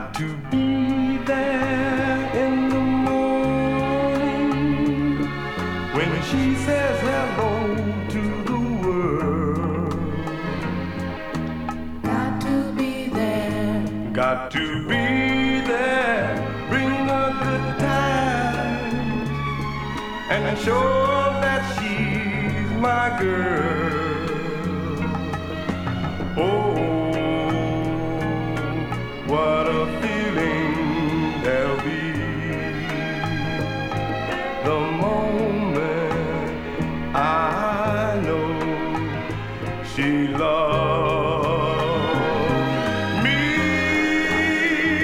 Got to be there in the morning when she says hello to the world. Got to be there. Got to be there, bring her good times and show her that she's my girl. Oh,